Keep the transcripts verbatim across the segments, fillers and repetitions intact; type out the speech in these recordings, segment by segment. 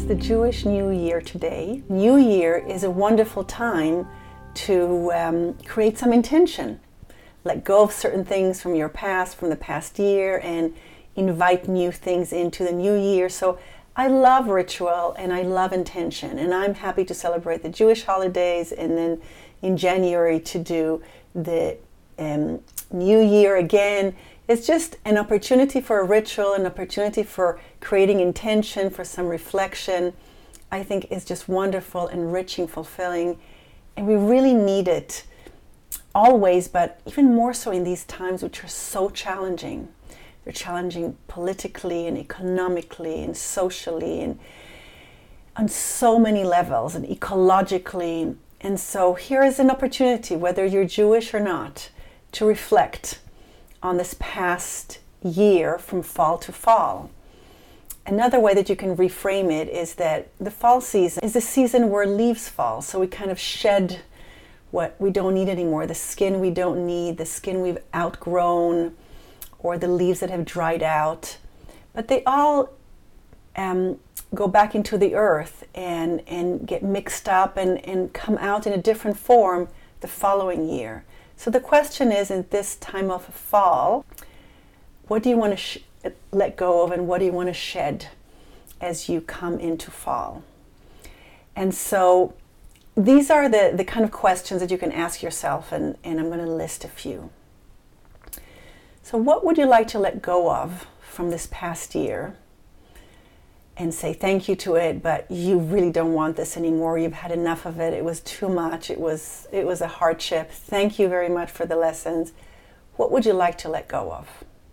the Jewish New Year today. New Year is a wonderful time to um, create some intention. Let go of certain things from your past, from the past year, and invite new things into the new year. So I love ritual and I love intention, and I'm happy to celebrate the Jewish holidays and then in January to do the um, New Year again. It's just an opportunity for a ritual, an opportunity for creating intention, for some reflection. I think it's just wonderful, enriching, fulfilling, and we really need it always, but even more so in these times which are so challenging. They're challenging politically and economically and socially and on so many levels and ecologically. And so here is an opportunity, whether you're Jewish or not, to reflect on this past year from fall to fall. Another way that you can reframe it is that the fall season is a season where leaves fall. So we kind of shed what we don't need anymore, the skin we don't need, the skin we've outgrown, or the leaves that have dried out. But they all um, go back into the earth and, and get mixed up and, and come out in a different form the following year. So the question is, in this time of fall, what do you want to sh- let go of and what do you want to shed as you come into fall? And so these are the, the kind of questions that you can ask yourself, and, and I'm going to list a few. So what would you like to let go of from this past year and say thank you to it, but you really don't want this anymore. You've had enough of it. It was too much. It was, it was a hardship. Thank you very much for the lessons. What would you like to let go of?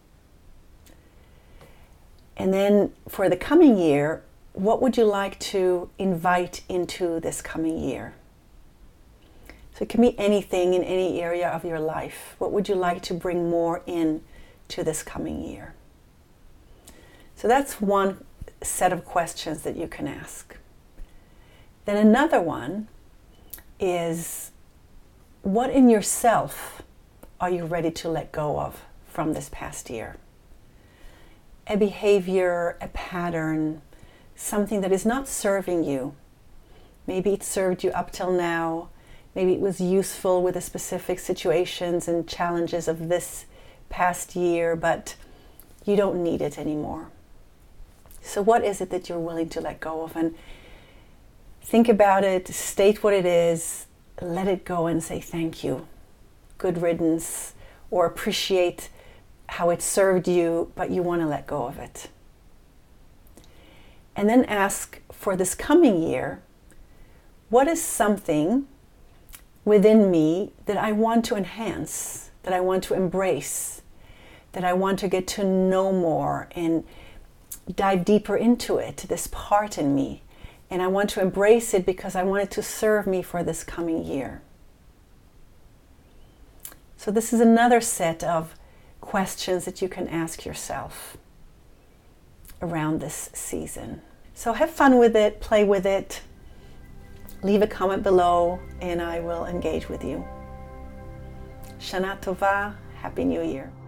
And then for the coming year, what would you like to invite into this coming year? So it can be anything in any area of your life. What would you like to bring more in to this coming year? So that's one set of questions that you can ask. Then another one is, what in yourself are you ready to let go of from this past year? A behavior, a pattern, something that is not serving you. Maybe it served you up till now. Maybe it was useful with the specific situations and challenges of this past year, but you don't need it anymore. So what is it that you're willing to let go of? And think about it, state what it is, let it go and say thank you, good riddance, or appreciate how it served you, but you want to let go of it. And then ask for this coming year, what is something within me that I want to enhance, that I want to embrace, that I want to get to know more and dive deeper into it, this part in me. And I want to embrace it because I want it to serve me for this coming year. So this is another set of questions that you can ask yourself around this season. So have fun with it, play with it, leave a comment below, and I will engage with you. Shana Tova, Happy New Year.